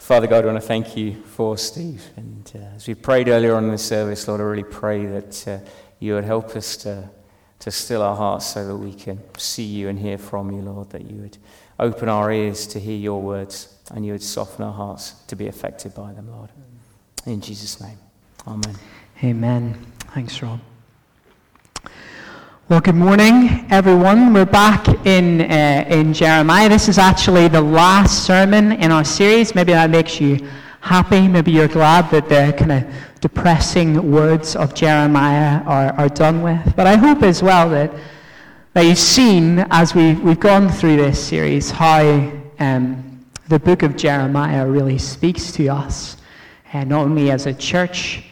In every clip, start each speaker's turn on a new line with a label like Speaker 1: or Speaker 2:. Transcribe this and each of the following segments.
Speaker 1: Father God, I want to thank you for Steve. And as we prayed earlier on in the service, Lord, I really pray that you would help us to still our hearts so that we can see you and hear from you, Lord, that you would open our ears to hear your words and you would soften our hearts to be affected by them, Lord. In Jesus' name, amen.
Speaker 2: Amen. Thanks, Rob. Well, good morning, everyone. We're back in Jeremiah. This is actually the last sermon in our series. Maybe that makes you happy. Maybe you're glad that the kind of depressing words of Jeremiah are done with. But I hope as well that you've seen, as we've gone through this series, how the book of Jeremiah really speaks to us, not only as a church,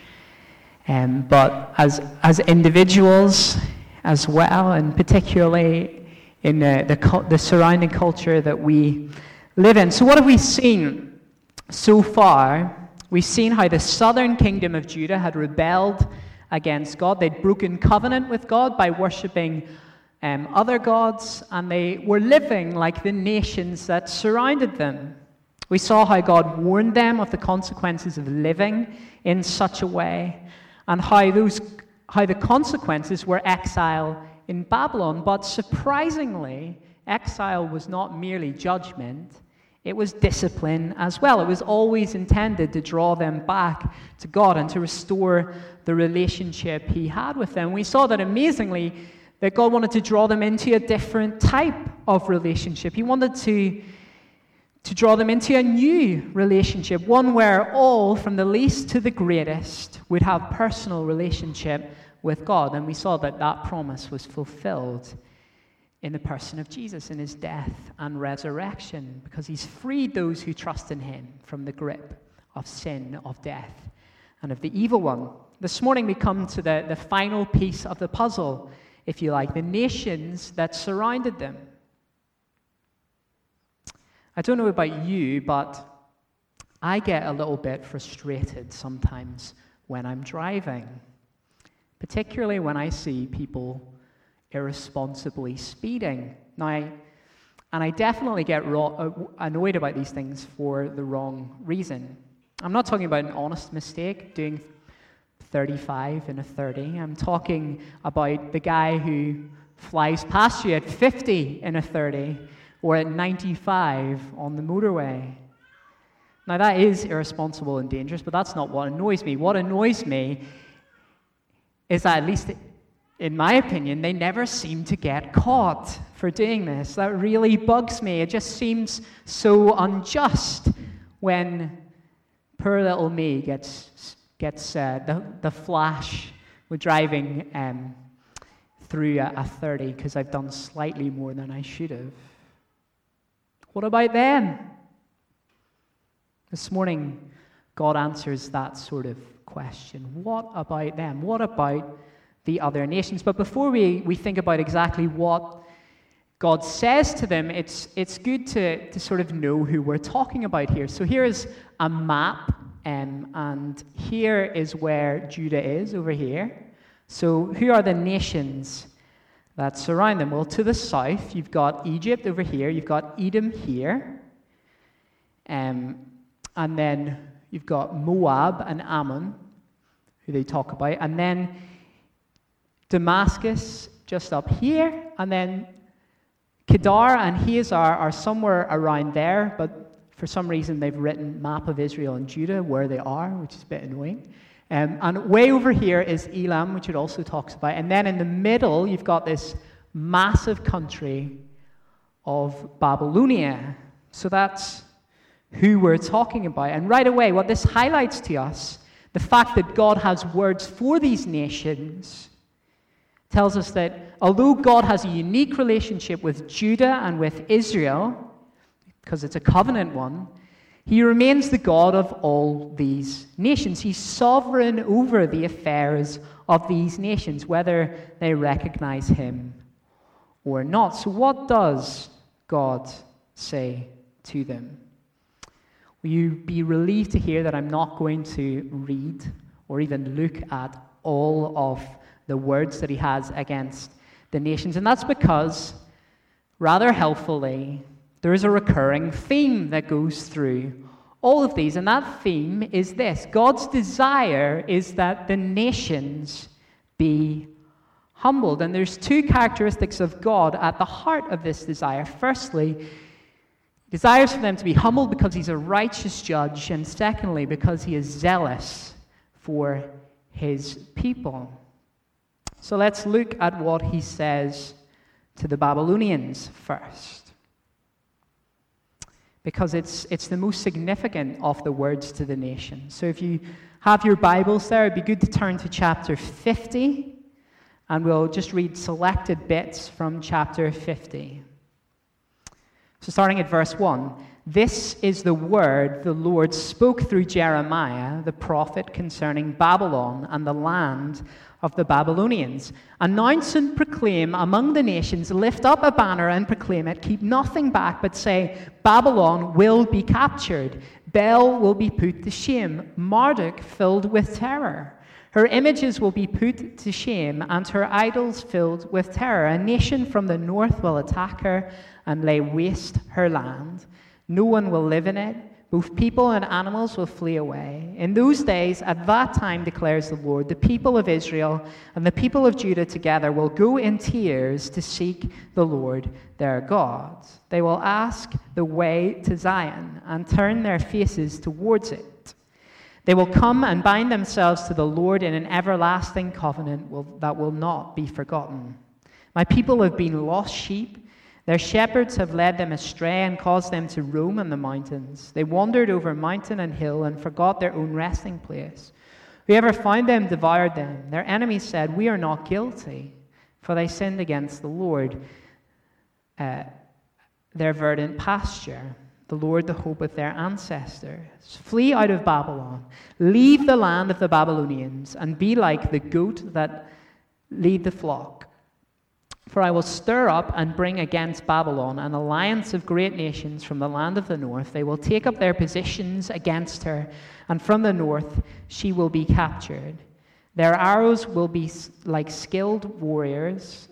Speaker 2: but as individuals as well, and particularly in the surrounding culture that we live in. So what have we seen so far? We've seen how the southern kingdom of Judah had rebelled against God. They'd broken covenant with God by worshipping other gods, and they were living like the nations that surrounded them. We saw how God warned them of the consequences of living in such a way, and how the consequences were exile in Babylon. But surprisingly, exile was not merely judgment, it was discipline as well. It was always intended to draw them back to God and to restore the relationship he had with them. We saw that amazingly, that God wanted to draw them into a different type of relationship. He wanted to draw them into a new relationship, one where all, from the least to the greatest, would have personal relationship with God. And we saw that promise was fulfilled in the person of Jesus, in his death and resurrection, because he's freed those who trust in him from the grip of sin, of death, and of the evil one. This morning we come to the final piece of the puzzle, if you like, the nations that surrounded them. I don't know about you, but I get a little bit frustrated sometimes when I'm driving, particularly when I see people irresponsibly speeding. Now, and I definitely get annoyed about these things for the wrong reason. I'm not talking about an honest mistake, doing 35 in a 30. I'm talking about the guy who flies past you at 50 in a 30, or at 95 on the motorway. Now, that is irresponsible and dangerous, but that's not what annoys me. What annoys me is that, at least in my opinion, they never seem to get caught for doing this. That really bugs me. It just seems so unjust when poor little me gets the flash with driving through a 30 because I've done slightly more than I should have. What about them? This morning, God answers that sort of question. What about them? What about the other nations? But before we think about exactly what God says to them, it's good to sort of know who we're talking about here. So here is a map, and here is where Judah is, over here. So who are the nations that surround them? Well, to the south, you've got Egypt over here, you've got Edom here, and then you've got Moab and Ammon, who they talk about, and then Damascus just up here, and then Kedar and Hazor are somewhere around there, but for some reason they've written map of Israel and Judah where they are, which is a bit annoying. And way over here is Elam, which it also talks about. And then in the middle, you've got this massive country of Babylonia. So that's who we're talking about. And right away, what this highlights to us, the fact that God has words for these nations, tells us that although God has a unique relationship with Judah and with Israel, because it's a covenant one, he remains the God of all these nations. He's sovereign over the affairs of these nations, whether they recognize him or not. So what does God say to them? Will you be relieved to hear that I'm not going to read or even look at all of the words that he has against the nations? And that's because, rather helpfully, there is a recurring theme that goes through All of these, and that theme is this. God's desire is that the nations be humbled. And there's two characteristics of God at the heart of this desire. Firstly, he desires for them to be humbled because he's a righteous judge, and secondly, because he is zealous for his people. So let's look at what he says to the Babylonians first, because it's the most significant of the words to the nation. So if you have your Bibles there, it'd be good to turn to chapter 50, and we'll just read selected bits from chapter 50. So starting at verse 1, "This is the word the Lord spoke through Jeremiah, the prophet, concerning Babylon and the land of the Babylonians. Announce and proclaim among the nations, lift up a banner and proclaim it, keep nothing back, but say, Babylon will be captured, Bel will be put to shame, Marduk filled with terror. Her images will be put to shame, and her idols filled with terror. A nation from the north will attack her and lay waste her land. No one will live in it. Both people and animals will flee away. In those days, at that time, declares the Lord, the people of Israel and the people of Judah together will go in tears to seek the Lord their God. They will ask the way to Zion and turn their faces towards it. They will come and bind themselves to the Lord in an everlasting covenant that will not be forgotten. My people have been lost sheep. Their shepherds have led them astray and caused them to roam in the mountains. They wandered over mountain and hill and forgot their own resting place. Whoever found them devoured them. Their enemies said, we are not guilty, for they sinned against the Lord, their verdant pasture, the Lord, the hope of their ancestors. Flee out of Babylon. Leave the land of the Babylonians and be like the goat that lead the flock. For I will stir up and bring against Babylon an alliance of great nations from the land of the north. They will take up their positions against her, and from the north she will be captured. Their arrows will be like skilled warriors,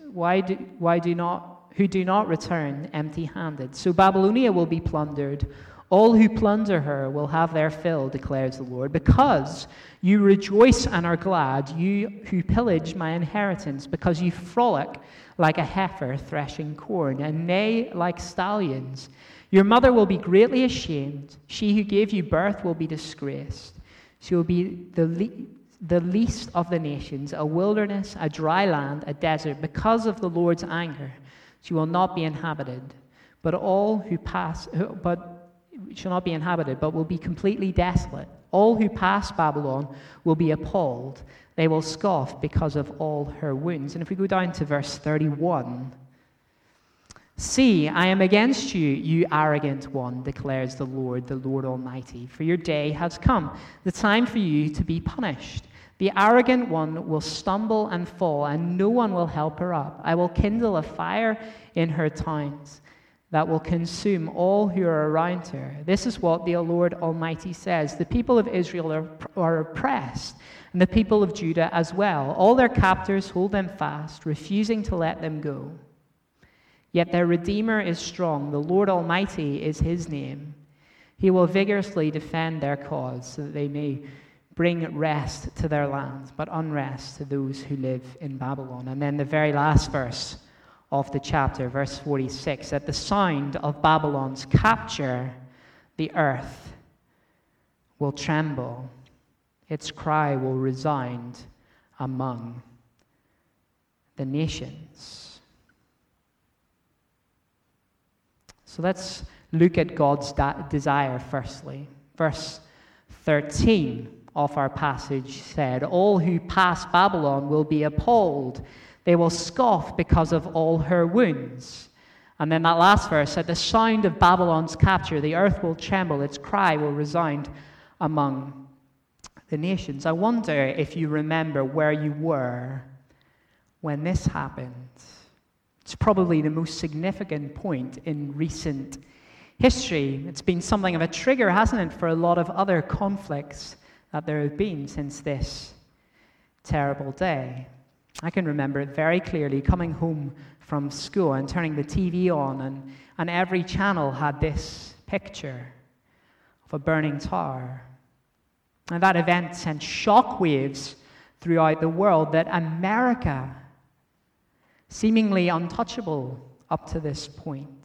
Speaker 2: who do not return empty-handed. So Babylonia will be plundered. All who plunder her will have their fill, declares the Lord, because you rejoice and are glad, you who pillage my inheritance, because you frolic like a heifer threshing corn, and neigh like stallions. Your mother will be greatly ashamed. She who gave you birth will be disgraced. She will be the least of the nations, a wilderness, a dry land, a desert, because of the Lord's anger. She will not be inhabited, but shall not be inhabited, but will be completely desolate. All who pass Babylon will be appalled. They will scoff because of all her wounds. And if we go down to verse 31, see, I am against you, you arrogant one, declares the Lord Almighty. For your day has come, the time for you to be punished. The arrogant one will stumble and fall, and no one will help her up. I will kindle a fire in her towns that will consume all who are around her. This is what the Lord Almighty says. The people of Israel are oppressed, and the people of Judah as well. All their captors hold them fast, refusing to let them go. Yet their Redeemer is strong. The Lord Almighty is his name. He will vigorously defend their cause, so that they may bring rest to their land, but unrest to those who live in Babylon. And then the very last verse of the chapter, verse 46, at the sound of Babylon's capture, the earth will tremble. Its cry will resound among the nations. So let's look at God's desire firstly. Verse 13 of our passage said, all who pass Babylon will be appalled. They will scoff because of all her wounds. And then that last verse, at the sound of Babylon's capture, the earth will tremble, its cry will resound among the nations. I wonder if you remember where you were when this happened. It's probably the most significant point in recent history. It's been something of a trigger, hasn't it, for a lot of other conflicts that there have been since this terrible day. I can remember it very clearly, coming home from school and turning the TV on, and every channel had this picture of a burning tower. And that event sent shockwaves throughout the world that America, seemingly untouchable up to this point,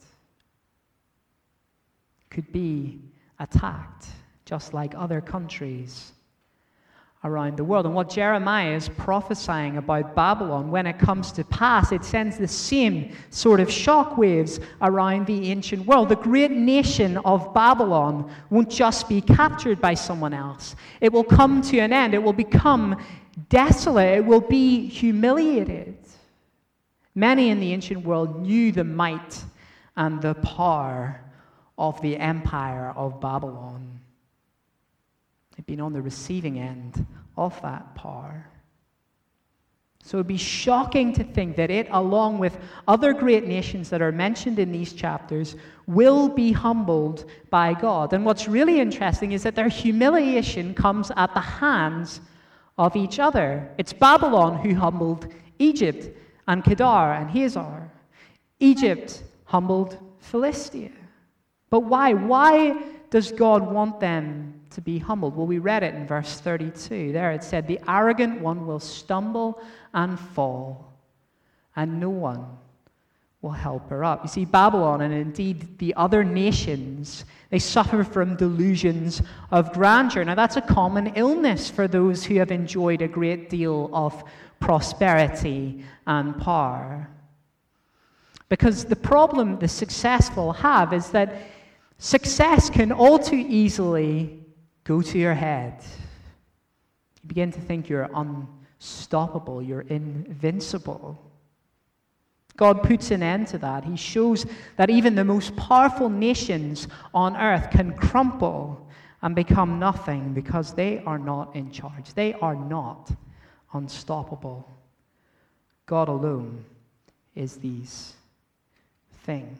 Speaker 2: could be attacked just like other countries around the world. And what Jeremiah is prophesying about Babylon, when it comes to pass, it sends the same sort of shockwaves around the ancient world. The great nation of Babylon won't just be captured by someone else. It will come to an end. It will become desolate. It will be humiliated. Many in the ancient world knew the might and the power of the empire of Babylon. They've been on the receiving end of that power. So it would be shocking to think that it, along with other great nations that are mentioned in these chapters, will be humbled by God. And what's really interesting is that their humiliation comes at the hands of each other. It's Babylon who humbled Egypt and Kedar and Hazor. Egypt humbled Philistia. But why? Why does God want them to be humbled? Well, we read it in verse 32. There it said, "The arrogant one will stumble and fall, and no one will help her up." You see, Babylon, and indeed the other nations, they suffer from delusions of grandeur. Now, that's a common illness for those who have enjoyed a great deal of prosperity and power. Because the problem the successful have is that success can all too easily go to your head. You begin to think you're unstoppable, you're invincible. God puts an end to that. He shows that even the most powerful nations on earth can crumple and become nothing because they are not in charge. They are not unstoppable. God alone is these things.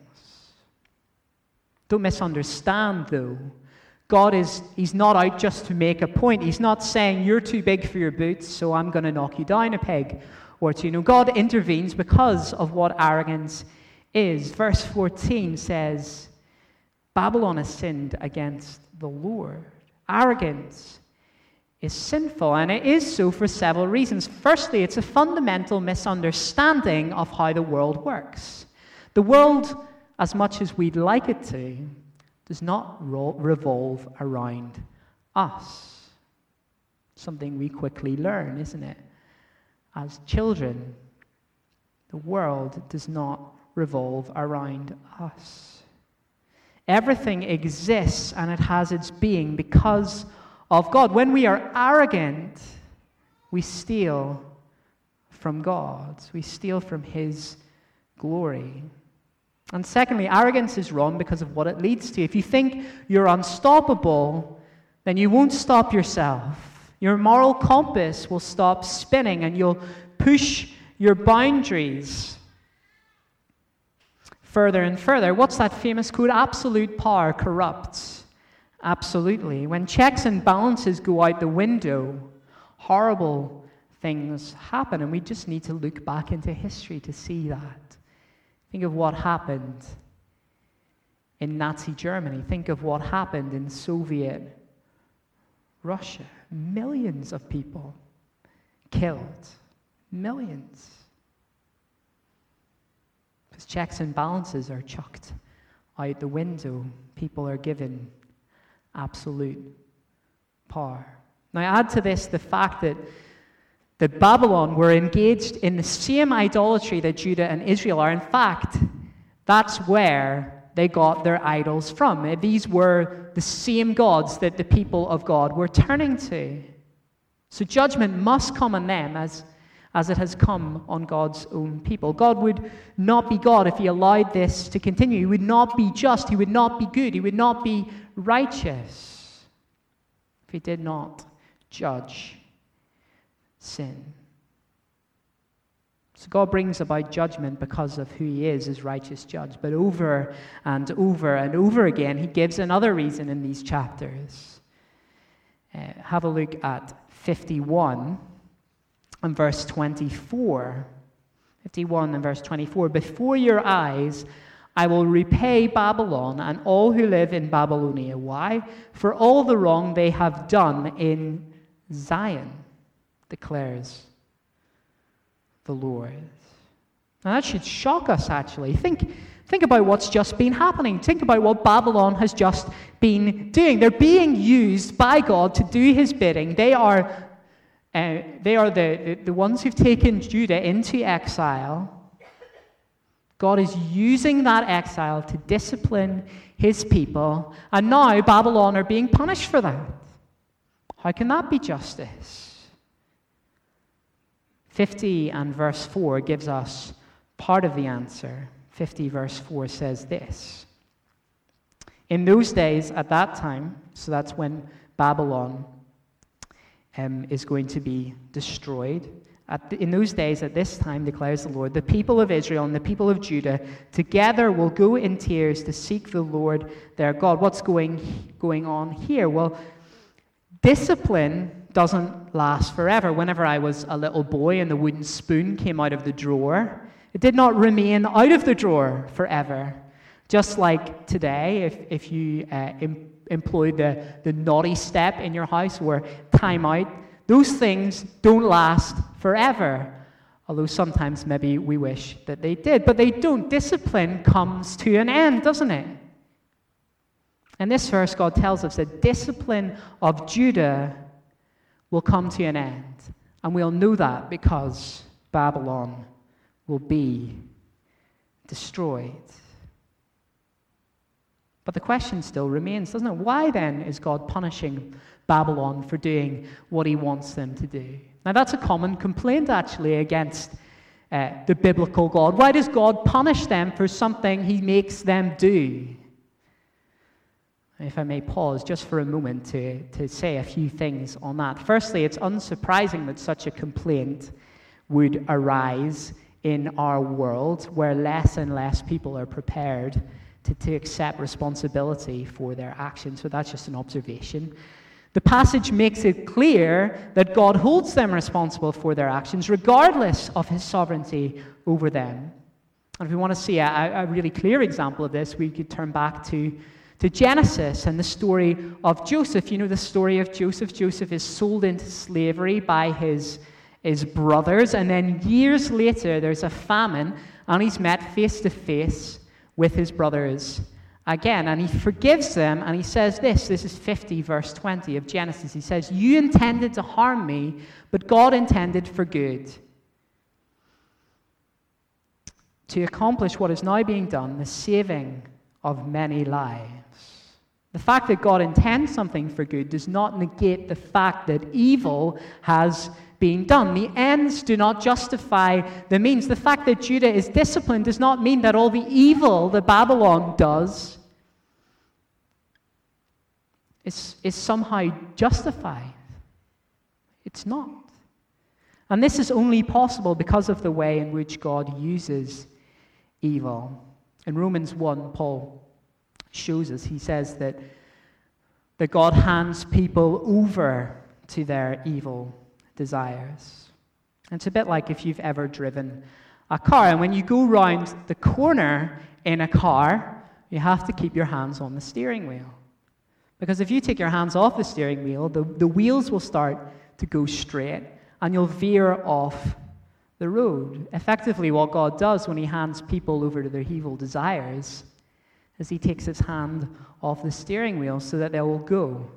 Speaker 2: Don't misunderstand, though. He's not out just to make a point. He's not saying, you're too big for your boots, so I'm going to knock you down a peg or two. No, God intervenes because of what arrogance is. Verse 14 says, Babylon has sinned against the Lord. Arrogance is sinful, and it is so for several reasons. Firstly, it's a fundamental misunderstanding of how the world works. The world, as much as we'd like it to, does not revolve around us. Something we quickly learn, isn't it? As children, the world does not revolve around us. Everything exists and it has its being because of God. When we are arrogant, we steal from God. We steal from His glory. And secondly, arrogance is wrong because of what it leads to. If you think you're unstoppable, then you won't stop yourself. Your moral compass will stop spinning and you'll push your boundaries further and further. What's that famous quote? Absolute power corrupts. Absolutely. When checks and balances go out the window, horrible things happen, and we just need to look back into history to see that. Think of what happened in Nazi Germany. Think of what happened in Soviet Russia. Millions of people killed. Millions. Because checks and balances are chucked out the window. People are given absolute power. Now add to this the fact that Babylon were engaged in the same idolatry that Judah and Israel are. In fact, that's where they got their idols from. These were the same gods that the people of God were turning to. So judgment must come on them as it has come on God's own people. God would not be God if He allowed this to continue. He would not be just. He would not be good. He would not be righteous if He did not judge sin. So God brings about judgment because of who He is as righteous judge. But over and over and over again, He gives another reason in these chapters. Have a look at 51 and verse 24. 51 and verse 24. Before your eyes I will repay Babylon and all who live in Babylonia. Why? For all the wrong they have done in Zion, declares the Lord. Now that should shock us, actually. Think about what's just been happening. Think about what Babylon has just been doing. They're being used by God to do his bidding. They are the ones who've taken Judah into exile. God is using that exile to discipline his people, and now Babylon are being punished for that. How can that be justice? 50 and verse 4 gives us part of the answer. 50 verse 4 says this: in those days, at that time, so that's when Babylon is going to be destroyed. In those days, at this time, declares the Lord, the people of Israel and the people of Judah together will go in tears to seek the Lord their God. What's going on here? Well, discipline doesn't last forever. Whenever I was a little boy and the wooden spoon came out of the drawer, it did not remain out of the drawer forever. Just like today, if you employ the naughty step in your house or time out, those things don't last forever. Although sometimes maybe we wish that they did. But they don't. Discipline comes to an end, doesn't it? In this verse, God tells us that discipline of Judah will come to an end. And we'll know that because Babylon will be destroyed. But the question still remains, doesn't it? Why then is God punishing Babylon for doing what he wants them to do? Now that's a common complaint actually against the biblical God. Why does God punish them for something he makes them do? If I may pause just for a moment to say a few things on that. Firstly, it's unsurprising that such a complaint would arise in our world where less and less people are prepared to accept responsibility for their actions. So that's just an observation. The passage makes it clear that God holds them responsible for their actions, regardless of his sovereignty over them. And if we want to see a really clear example of this, we could turn back to Genesis and the story of Joseph. You know the story of Joseph. Joseph is sold into slavery by his brothers, and then years later there's a famine, and he's met face to face with his brothers again, and he forgives them, and he says this is 50 verse 20 of Genesis. He says, you intended to harm me, but God intended for good, to accomplish what is now being done, the saving of many lives. The fact that God intends something for good does not negate the fact that evil has been done. The ends do not justify the means. The fact that Judah is disciplined does not mean that all the evil that Babylon does is somehow justified. It's not. And this is only possible because of the way in which God uses evil. In Romans 1, Paul shows us, he says that God hands people over to their evil desires. And it's a bit like if you've ever driven a car, and when you go round the corner in a car, you have to keep your hands on the steering wheel. Because if you take your hands off the steering wheel, the wheels will start to go straight, and you'll veer off the road. Effectively, what God does when he hands people over to their evil desires is he takes his hand off the steering wheel so that they will go.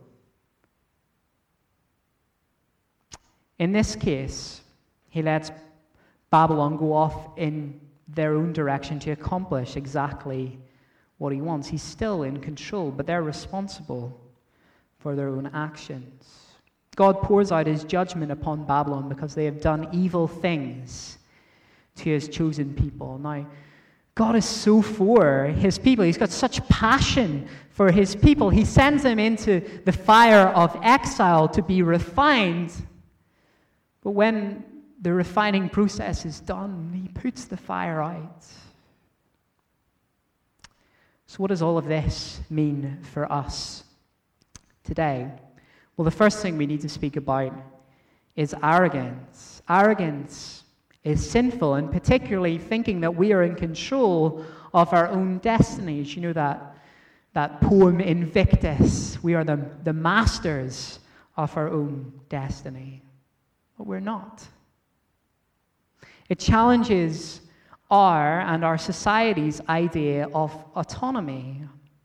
Speaker 2: In this case, he lets Babylon go off in their own direction to accomplish exactly what he wants. He's still in control, but they're responsible for their own actions. God pours out his judgment upon Babylon because they have done evil things to his chosen people. Now, God is so for his people. He's got such passion for his people. He sends them into the fire of exile to be refined. But when the refining process is done, he puts the fire out. So what does all of this mean for us today? Well, the first thing we need to speak about is arrogance. Arrogance is sinful, and particularly thinking that we are in control of our own destinies. You know that poem Invictus, we are the masters of our own destiny. But we're not. It challenges our and our society's idea of autonomy,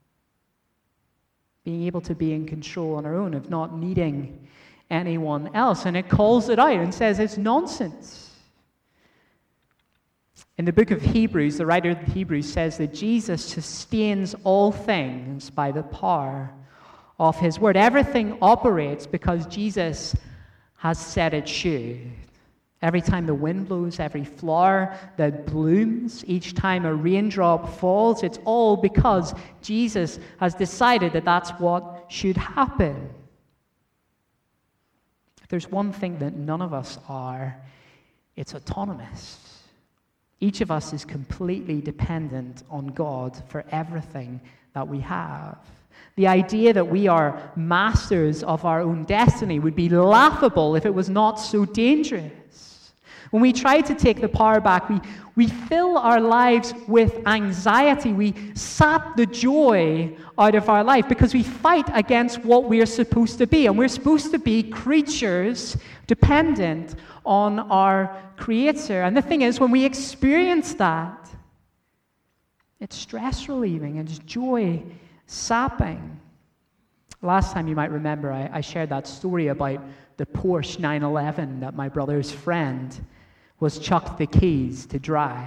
Speaker 2: being able to be in control on our own, of not needing anyone else. And it calls it out and says it's nonsense. In the book of Hebrews, the writer of Hebrews says that Jesus sustains all things by the power of his word. Everything operates because Jesus has said it should. Every time the wind blows, every flower that blooms, each time a raindrop falls, it's all because Jesus has decided that that's what should happen. If there's one thing that none of us are, it's autonomous. Each of us is completely dependent on God for everything that we have. The idea that we are masters of our own destiny would be laughable if it was not so dangerous. When we try to take the power back, we fill our lives with anxiety. We sap the joy out of our life because we fight against what we're supposed to be. And we're supposed to be creatures dependent on our Creator. And the thing is, when we experience that, it's stress relieving and it's joy sapping. Last time, you might remember, I shared that story about the Porsche 911 that my brother's friend was chucked the keys to drive.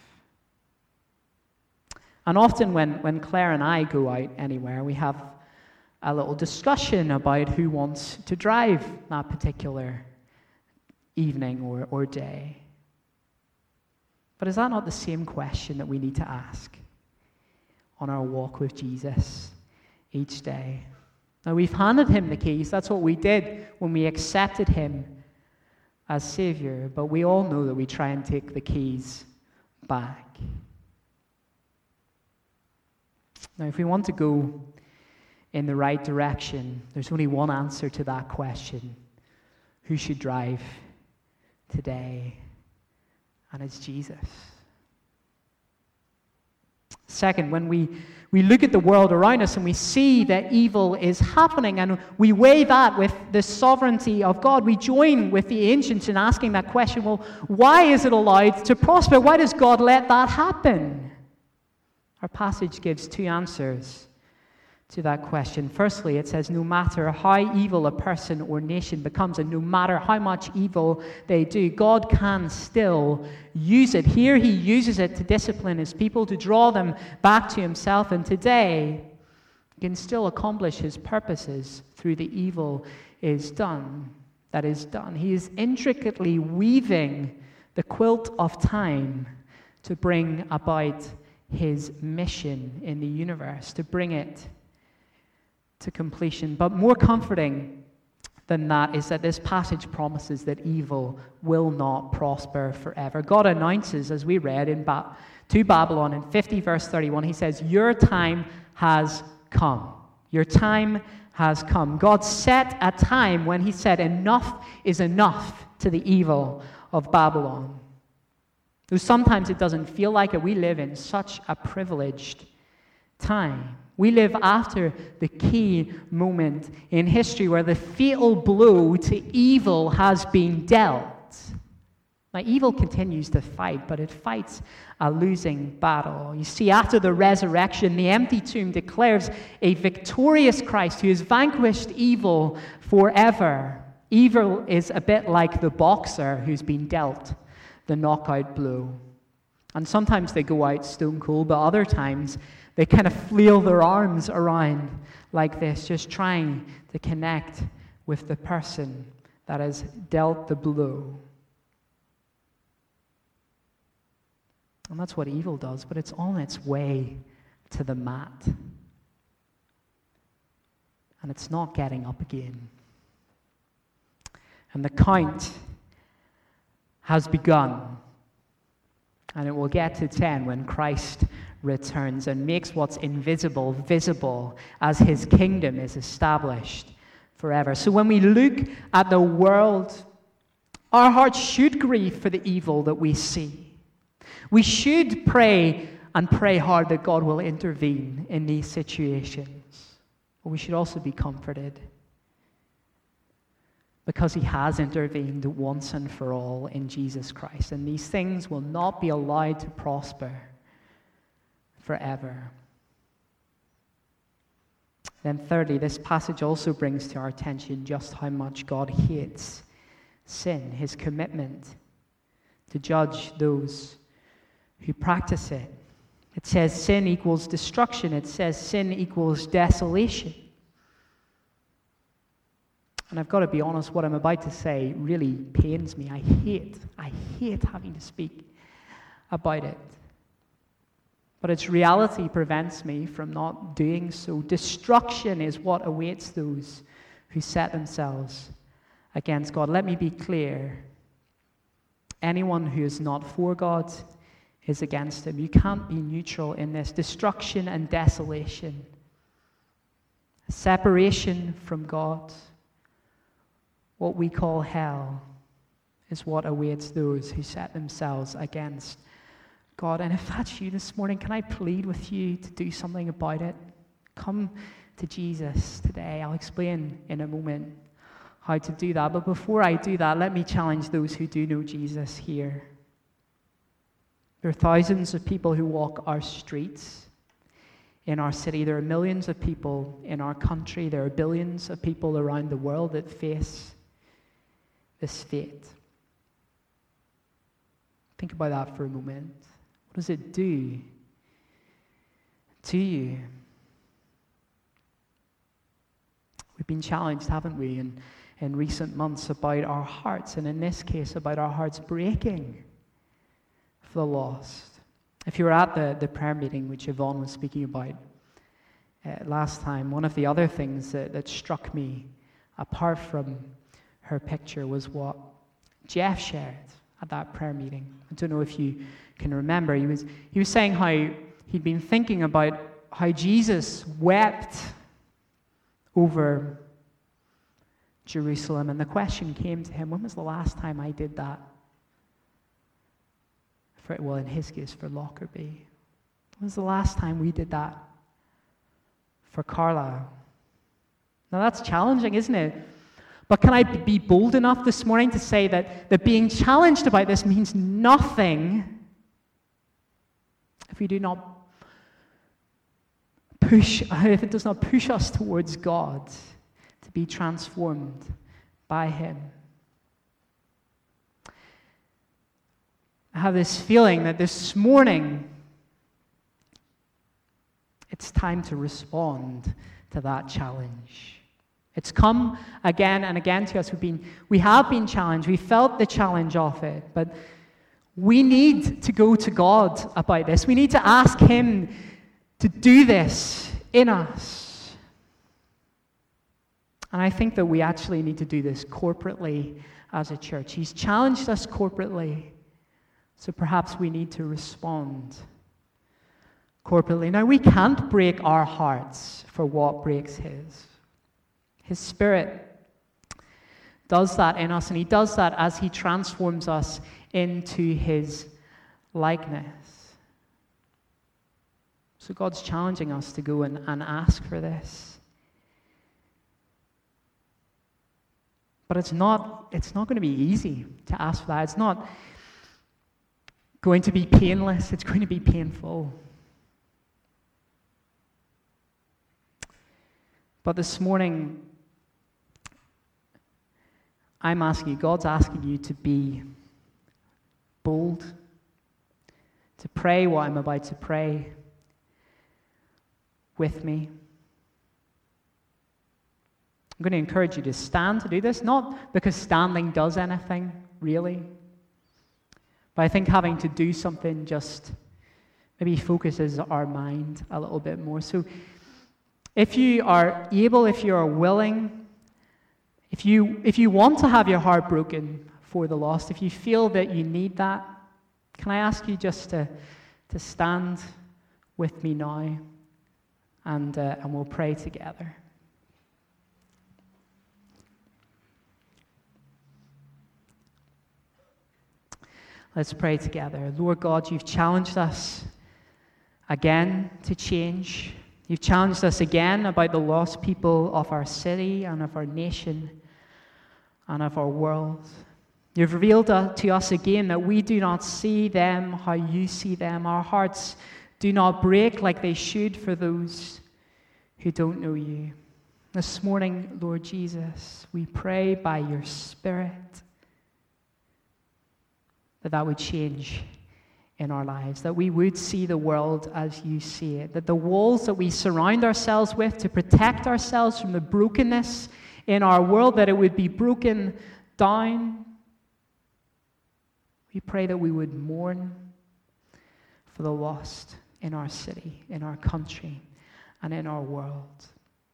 Speaker 2: And often when Claire and I go out anywhere, we have a little discussion about who wants to drive that particular evening or day. But is that not the same question that we need to ask on our walk with Jesus each day? Now, we've handed him the keys. That's what we did when we accepted him as Savior. But we all know that we try and take the keys back. Now, if we want to go in the right direction, there's only one answer to that question. Who should drive today? And it's Jesus. Second, when we look at the world around us and we see that evil is happening and we weigh that with the sovereignty of God, we join with the ancients in asking that question, well, why is it allowed to prosper? Why does God let that happen? Our passage gives two answers to that question. Firstly, it says no matter how evil a person or nation becomes and no matter how much evil they do, God can still use it. Here he uses it to discipline his people, to draw them back to himself, and today he can still accomplish his purposes through the evil that is done. He is intricately weaving the quilt of time to bring about his mission in the universe, to bring it to completion. But more comforting than that is that this passage promises that evil will not prosper forever. God announces, as we read to Babylon in 50 verse 31, he says, your time has come. Your time has come. God set a time when he said enough is enough to the evil of Babylon. Though sometimes it doesn't feel like it, we live in such a privileged time. We live after the key moment in history where the fatal blow to evil has been dealt. Now, evil continues to fight, but it fights a losing battle. You see, after the resurrection, the empty tomb declares a victorious Christ who has vanquished evil forever. Evil is a bit like the boxer who's been dealt the knockout blow. And sometimes they go out stone cold, but other times they kind of flail their arms around like this, just trying to connect with the person that has dealt the blow. And that's what evil does, but it's on its way to the mat. And it's not getting up again. And the count has begun. And it will get to 10 when Christ returns and makes what's invisible visible as his kingdom is established forever. So when we look at the world Our hearts should grieve for the evil that we see. We should pray and pray hard that God will intervene in these situations. But we should also be comforted because he has intervened once and for all in Jesus Christ. And these things will not be allowed to prosper forever. Then thirdly, this passage also brings to our attention just how much God hates sin, his commitment to judge those who practice it. It says sin equals destruction. It says sin equals desolation. And I've got to be honest, what I'm about to say really pains me. I hate having to speak about it. But its reality prevents me from not doing so. Destruction is what awaits those who set themselves against God. Let me be clear. Anyone who is not for God is against him. You can't be neutral in this. Destruction and desolation. Separation from God. What we call hell is what awaits those who set themselves against God. And if that's you this morning, can I plead with you to do something about it? Come to Jesus today. I'll explain in a moment how to do that. But before I do that, let me challenge those who do know Jesus here. There are thousands of people who walk our streets in our city. There are millions of people in our country. There are billions of people around the world that face this fate. Think about that for a moment. What does it do to you? We've been challenged, haven't we, in recent months about our hearts, and in this case, about our hearts breaking for the lost. If you were at the prayer meeting, which Yvonne was speaking about last time, one of the other things that struck me, apart from her picture, was what Jeff shared at that prayer meeting. I don't know if you can remember. He was saying how he'd been thinking about how Jesus wept over Jerusalem, and the question came to him, when was the last time I did that? In his case, for Lockerbie. When was the last time we did that for Carlisle? Now that's challenging, isn't it? But can I be bold enough this morning to say that being challenged about this means nothing if we do not if it does not push us towards God to be transformed by him. I have this feeling that this morning it's time to respond to that challenge. It's come again and again to us. We have been challenged. We felt the challenge of it. But we need to go to God about this. We need to ask him to do this in us. And I think that we actually need to do this corporately as a church. He's challenged us corporately. So perhaps we need to respond corporately. Now, we can't break our hearts for what breaks his. His Spirit does that in us, and he does that as he transforms us into his likeness. So God's challenging us to go and ask for this. But it's not going to be easy to ask for that. It's not going to be painless. It's going to be painful. But this morning, God's asking you to be bold, to pray what I'm about to pray with me. I'm going to encourage you to stand to do this, not because standing does anything, really, but I think having to do something just maybe focuses our mind a little bit more. So if you are able, if you are willing, if you want to have your heart broken for the lost, if you feel that you need that, can I ask you just to stand with me now, and we'll pray together. Let's pray together. Lord God, you've challenged us again to change. You've challenged us again about the lost people of our city and of our nation and of our world. You've revealed to us again that we do not see them how you see them. Our hearts do not break like they should for those who don't know you. This morning, Lord Jesus, we pray by your Spirit that would change in our lives, that we would see the world as you see it, that the walls that we surround ourselves with to protect ourselves from the brokenness in our world, that it would be broken down. We pray that we would mourn for the lost in our city, in our country, and in our world.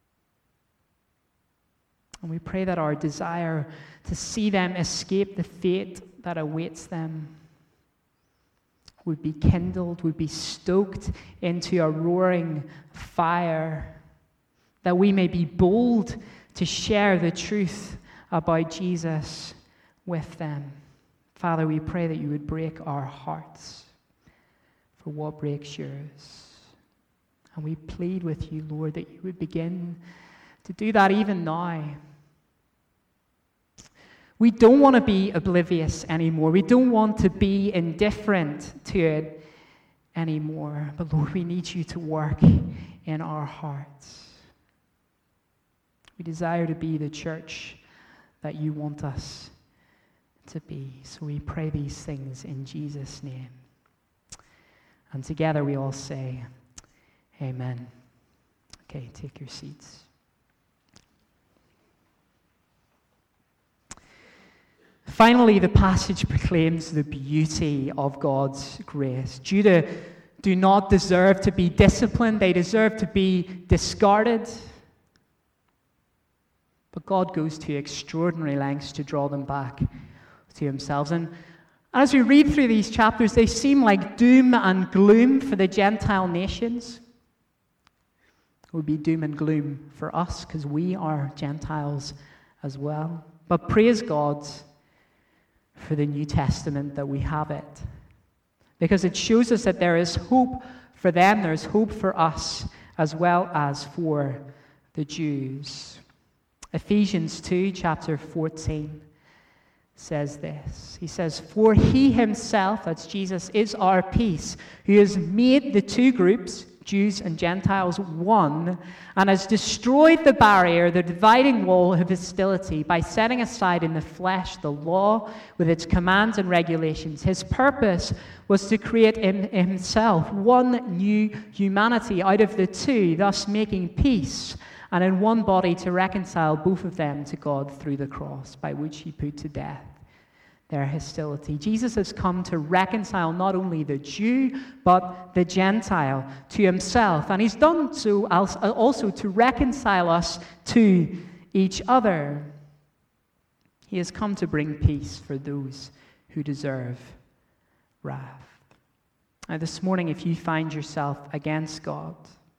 Speaker 2: And we pray that our desire to see them escape the fate that awaits them would be kindled, would be stoked into a roaring fire, that we may be bold to share the truth about Jesus with them. Father, we pray that you would break our hearts for what breaks yours. And we plead with you, Lord, that you would begin to do that even now. We don't want to be oblivious anymore. We don't want to be indifferent to it anymore. But Lord, we need you to work in our hearts. We desire to be the church that you want us to be. So we pray these things in Jesus' name. And together we all say, amen. Okay, take your seats. Finally, the passage proclaims the beauty of God's grace. Judah do not deserve to be disciplined. They deserve to be discarded. But God goes to extraordinary lengths to draw them back to himself. And as we read through these chapters, they seem like doom and gloom for the Gentile nations. It would be doom and gloom for us because we are Gentiles as well. But praise God for the New Testament that we have it, because it shows us that there is hope for them, there is hope for us as well as for the Jews. Ephesians 2, chapter 14 says this. He says, "For he himself," that's Jesus, "is our peace, who has made the two groups, Jews and Gentiles, one, and has destroyed the barrier, the dividing wall of hostility, by setting aside in the flesh the law with its commands and regulations. His purpose was to create in himself one new humanity out of the two, thus making peace, and in one body to reconcile both of them to God through the cross, by which he put to death their hostility." Jesus has come to reconcile not only the Jew, but the Gentile to himself. And he's done so also to reconcile us to each other. He has come to bring peace for those who deserve wrath. Now, this morning, if you find yourself against God,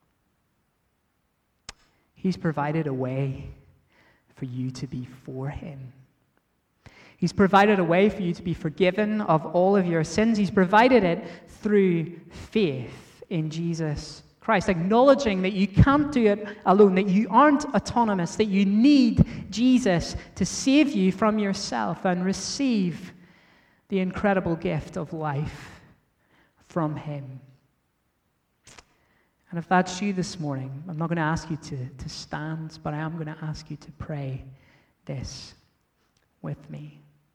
Speaker 2: he's provided a way for you to be for him. He's provided a way for you to be forgiven of all of your sins. He's provided it through faith in Jesus Christ, acknowledging that you can't do it alone, that you aren't autonomous, that you need Jesus to save you from yourself and receive the incredible gift of life from him. And if that's you this morning, I'm not going to ask you to stand, but I am going to ask you to pray this with me.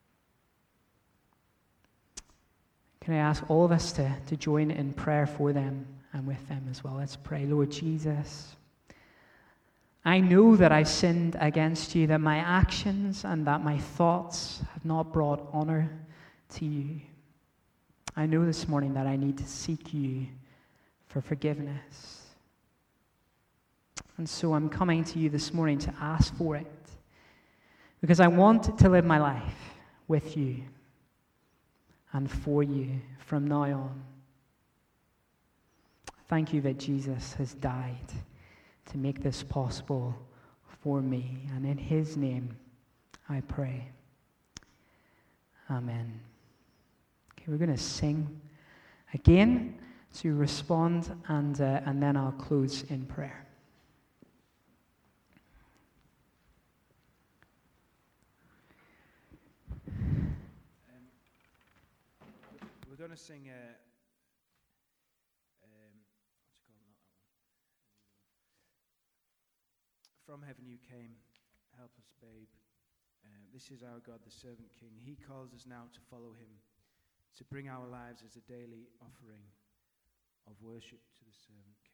Speaker 2: Can I ask all of us to join in prayer for them and with them as well? Let's pray. Lord Jesus, I know that I sinned against you, that my actions and that my thoughts have not brought honor to you. I know this morning that I need to seek you for forgiveness. And so I'm coming to you this morning to ask for it, because I want to live my life with you and for you from now on. Thank you that Jesus has died to make this possible for me. And in his name I pray. Amen. Okay. We're going to sing again to respond, and then I'll close in prayer.
Speaker 3: We're going to sing, what's it called? Not that one. From heaven you came, help us, babe. This is our God, the servant king. He calls us now to follow him, to bring our lives as a daily offering of worship to the servant.